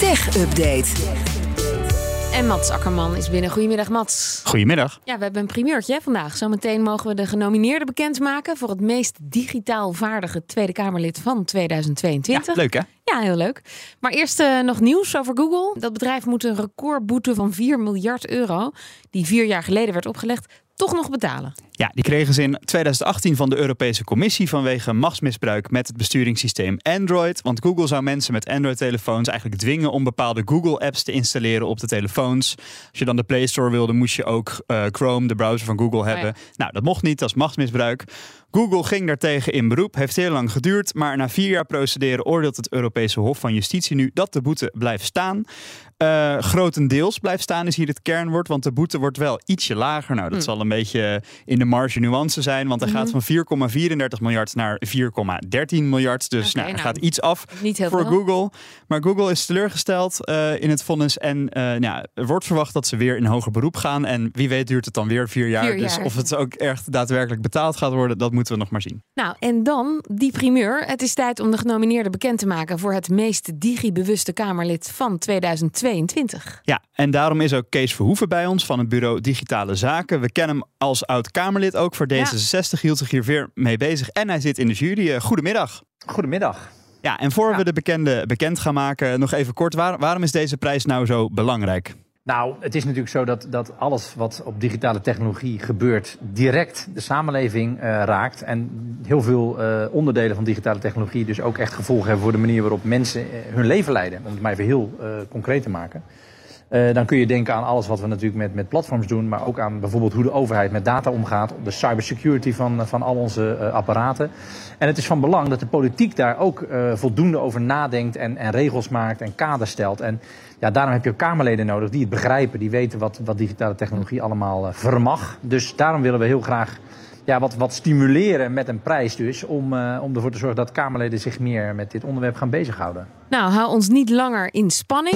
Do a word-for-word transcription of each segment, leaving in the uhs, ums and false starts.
Tech Update. En Mats Akkerman is binnen. Goedemiddag, Mats. Goedemiddag. Ja, we hebben een primeurtje hè, vandaag. Zometeen mogen we de genomineerden bekendmaken voor het meest digitaal vaardige Tweede Kamerlid van tweeduizend tweeëntwintig. Ja, leuk hè? Ja, heel leuk. Maar eerst uh, nog nieuws over Google. Dat bedrijf moet een recordboete van vier miljard euro, die vier jaar geleden werd opgelegd, toch nog betalen. Ja, die kregen ze in tweeduizend achttien van de Europese Commissie vanwege machtsmisbruik met het besturingssysteem Android. Want Google zou mensen met Android-telefoons eigenlijk dwingen om bepaalde Google-apps te installeren op de telefoons. Als je dan de Play Store wilde, moest je ook uh, Chrome, de browser van Google, hebben. Oh ja. Nou, dat mocht niet, dat is machtsmisbruik. Google ging daartegen in beroep, heeft heel lang geduurd, maar na vier jaar procederen oordeelt het Europese Hof van Justitie nu dat de boete blijft staan. Uh, grotendeels blijft staan is hier het kernwoord, want de boete wordt wel ietsje lager. Nou, dat mm. zal een beetje in de marge nuance zijn, want hij mm-hmm. gaat van vier komma vierendertig miljard naar vier komma dertien miljard. Dus okay, nou, er nou, gaat iets af voor veel. Google. Maar Google is teleurgesteld uh, in het vonnis en uh, nou ja, er wordt verwacht dat ze weer in hoger beroep gaan. En wie weet duurt het dan weer vier jaar. Vier dus jaar. Of het ook echt daadwerkelijk betaald gaat worden, dat moeten we nog maar zien. Nou, en dan die primeur. Het is tijd om de genomineerden bekend te maken voor het meest digibewuste Kamerlid van tweeduizend tweeëntwintig. Ja, en daarom is ook Kees Verhoeven bij ons van het bureau Digitale Zaken. We kennen hem als oud-Kamerlid ook voor D zesenzestig, ja. Hield zich hier weer mee bezig en hij zit in de jury. Goedemiddag. Goedemiddag. Ja, en voor ja. we de bekende bekend gaan maken, nog even kort, waar, waarom is deze prijs nou zo belangrijk? Nou, het is natuurlijk zo dat, dat alles wat op digitale technologie gebeurt direct de samenleving uh, raakt. En heel veel uh, onderdelen van digitale technologie dus ook echt gevolgen hebben voor de manier waarop mensen uh, hun leven leiden. Om het maar even heel uh, concreet te maken. Uh, dan kun je denken aan alles wat we natuurlijk met, met platforms doen, maar ook aan bijvoorbeeld hoe de overheid met data omgaat, de cybersecurity van, van al onze uh, apparaten. En het is van belang dat de politiek daar ook uh, voldoende over nadenkt en, en regels maakt en kaders stelt. En ja, daarom heb je ook Kamerleden nodig die het begrijpen, die weten wat, wat digitale technologie allemaal uh, vermag. Dus daarom willen we heel graag ja, wat, wat stimuleren met een prijs dus, om, uh, om ervoor te zorgen dat Kamerleden zich meer met dit onderwerp gaan bezighouden. Nou, hou ons niet langer in spanning.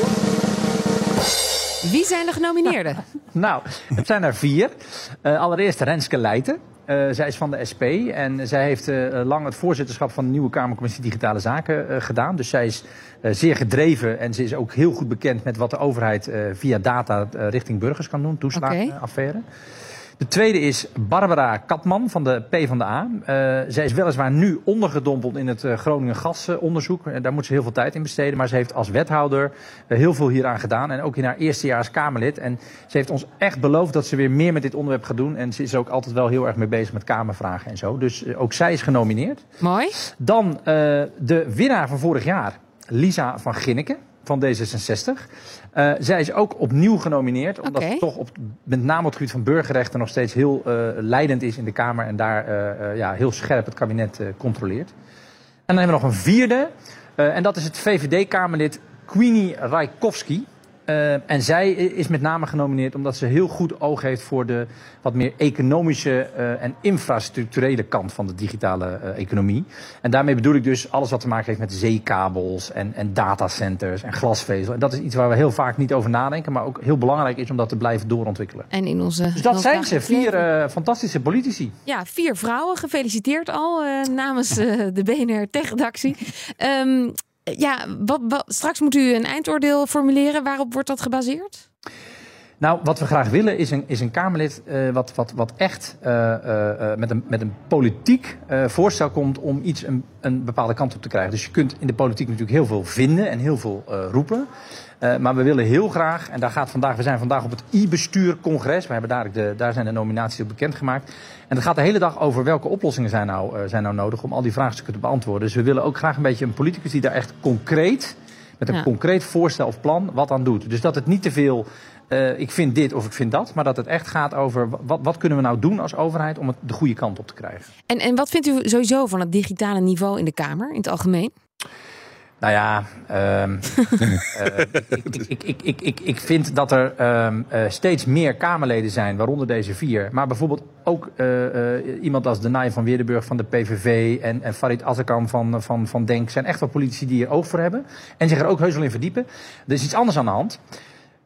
Wie zijn de genomineerden? Nou, het zijn er vier. Uh, allereerst Renske Leijten. Uh, zij is van de S P en zij heeft uh, lang het voorzitterschap van de nieuwe Kamercommissie Digitale Zaken uh, gedaan. Dus zij is uh, zeer gedreven en ze is ook heel goed bekend met wat de overheid uh, via data uh, richting burgers kan doen, toeslagenaffaire. Okay. De tweede is Barbara Katman van de PvdA. Uh, zij is weliswaar nu ondergedompeld in het uh, Groningen gasonderzoek. Uh, daar moet ze heel veel tijd in besteden. Maar ze heeft als wethouder uh, heel veel hieraan gedaan. En ook in haar eerste jaar als Kamerlid. En ze heeft ons echt beloofd dat ze weer meer met dit onderwerp gaat doen. En ze is ook altijd wel heel erg mee bezig met Kamervragen en zo. Dus uh, ook zij is genomineerd. Mooi. Dan uh, de winnaar van vorig jaar, Lisa van Ginneken van D zesenzestig. Uh, zij is ook opnieuw genomineerd, omdat okay. ze toch op, met name op het gebied van burgerrechten nog steeds heel uh, leidend is in de Kamer en daar uh, uh, ja, heel scherp het kabinet uh, controleert. En dan hebben we nog een vierde, uh, en dat is het V V D-Kamerlid Queenie Rajkowski. Uh, en zij is met name genomineerd omdat ze heel goed oog heeft voor de wat meer economische uh, en infrastructurele kant van de digitale uh, economie. En daarmee bedoel ik dus alles wat te maken heeft met zeekabels en, en datacenters en glasvezel. En dat is iets waar we heel vaak niet over nadenken, maar ook heel belangrijk is om dat te blijven doorontwikkelen. En in onze dus dat zijn ze, vier uh, fantastische politici. Ja, vier vrouwen. Gefeliciteerd al uh, namens uh, de B N R Tech-redactie. Um, Ja, wat, wat, straks moet u een eindoordeel formuleren. Waarop wordt dat gebaseerd? Nou, wat we graag willen is een, is een Kamerlid uh, wat, wat, wat echt uh, uh, met, een, met een politiek uh, voorstel komt om iets een, een bepaalde kant op te krijgen. Dus je kunt in de politiek natuurlijk heel veel vinden en heel veel uh, roepen. Uh, maar we willen heel graag, en daar gaat vandaag, we zijn vandaag op het e-bestuur-congres. We hebben daar, de, daar zijn de nominaties op bekendgemaakt. En dat gaat de hele dag over welke oplossingen zijn nou, uh, zijn nou nodig om al die vraagstukken te beantwoorden. Dus we willen ook graag een beetje een politicus die daar echt concreet, met een ja. concreet voorstel of plan, wat aan doet. Dus dat het niet te veel, uh, ik vind dit of ik vind dat, maar dat het echt gaat over wat, wat kunnen we nou doen als overheid om het de goede kant op te krijgen. En, en wat vindt u sowieso van het digitale niveau in de Kamer, in het algemeen? Nou ja, um, uh, ik, ik, ik, ik, ik, ik vind dat er um, uh, steeds meer Kamerleden zijn, waaronder deze vier. Maar bijvoorbeeld ook uh, uh, iemand als Denay van Weerdenburg van de P V V en, en Farid Azarkan van, van, van Denk zijn echt wel politici die er oog voor hebben. En zich er ook heus wel in verdiepen. Er is iets anders aan de hand.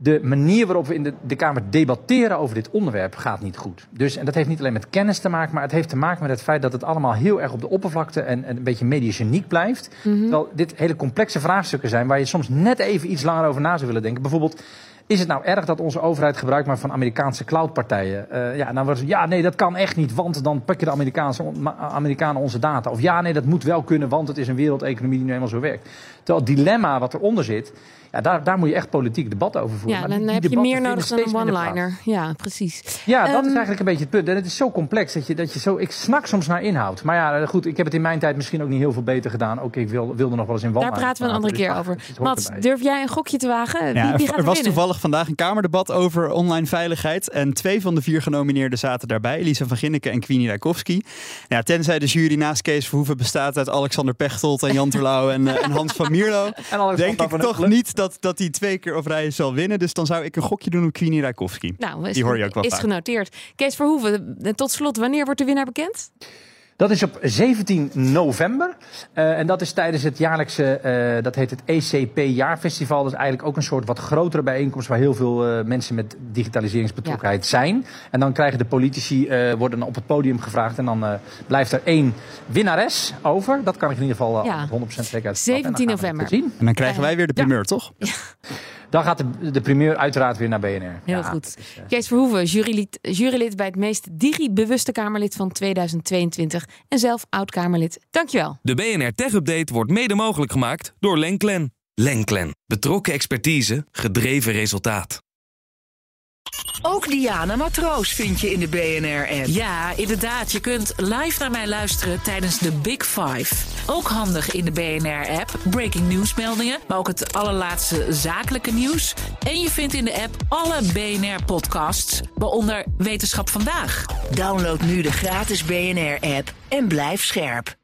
de manier waarop we in de, de Kamer debatteren over dit onderwerp gaat niet goed. Dus, en dat heeft niet alleen met kennis te maken, maar het heeft te maken met het feit dat het allemaal heel erg op de oppervlakte en, en een beetje mediageniek blijft. Mm-hmm. Terwijl dit hele complexe vraagstukken zijn waar je soms net even iets langer over na zou willen denken. Bijvoorbeeld, is het nou erg dat onze overheid gebruik maakt van Amerikaanse cloudpartijen? Uh, ja, dan wordt het, ja, nee, dat kan echt niet, want dan pakken de Amerikaanse, Amerikanen onze data. Of ja, nee, dat moet wel kunnen, want het is een wereldeconomie die nu eenmaal zo werkt. Terwijl het dilemma wat eronder zit, ja, daar, daar moet je echt politiek debat over voeren. Ja, maar dan heb je meer nodig dan een one-liner. Ja, precies. Ja, dat um, is eigenlijk een beetje het punt. En het is zo complex dat je, dat je zo... Ik snak soms naar inhoud. Maar ja, goed, ik heb het in mijn tijd misschien ook niet heel veel beter gedaan. Ook ik wil, wilde nog wel eens in one-liner. Daar praten we een andere keer over. Mats, durf jij een gokje te wagen? Ja, wie, wie gaat er was winnen? toevallig vandaag een Kamerdebat over online veiligheid. En twee van de vier genomineerden zaten daarbij. Elisa van Ginneke en Queenie Rijkowski. Ja, tenzij de jury naast Kees Verhoeven bestaat uit Alexander Pechtold en Jan Terlouw en, uh, en Hans van Mierlo. En denk ik toch niet dat, dat die twee keer op rij zal winnen. Dus dan zou ik een gokje doen op Queenie Rijkowski. Nou, is, die hoor je ook wel is vaak. Genoteerd. Kees Verhoeven, tot slot, wanneer wordt de winnaar bekend? Dat is op zeventien november. Uh, en dat is tijdens het jaarlijkse, uh, dat heet het E C P-jaarfestival. Dat is eigenlijk ook een soort wat grotere bijeenkomst waar heel veel uh, mensen met digitaliseringsbetrokkenheid ja. zijn. En dan krijgen de politici, uh, worden op het podium gevraagd. En dan uh, blijft er één winnares over. Dat kan ik in ieder geval uh, ja. honderd procent zeker uit. zeventien november. En dan krijgen wij weer de primeur, ja. toch? Ja. Dan gaat de, de primeur uiteraard weer naar B N R. Heel ja, goed. is, uh... Kees Verhoeven, jurylid, jurylid bij het meest digi-bewuste Kamerlid van tweeduizend tweeëntwintig. En zelf oud-Kamerlid. Dankjewel. De B N R Tech Update wordt mede mogelijk gemaakt door Lenklen. Lenklen. Betrokken expertise, gedreven resultaat. Ook Diana Matroos vind je in de B N R-app. Ja, inderdaad. Je kunt live naar mij luisteren tijdens de Big Five. Ook handig in de B N R-app. Breaking nieuwsmeldingen, maar ook het allerlaatste zakelijke nieuws. En je vindt in de app alle B N R-podcasts, waaronder Wetenschap Vandaag. Download nu de gratis B N R-app en blijf scherp.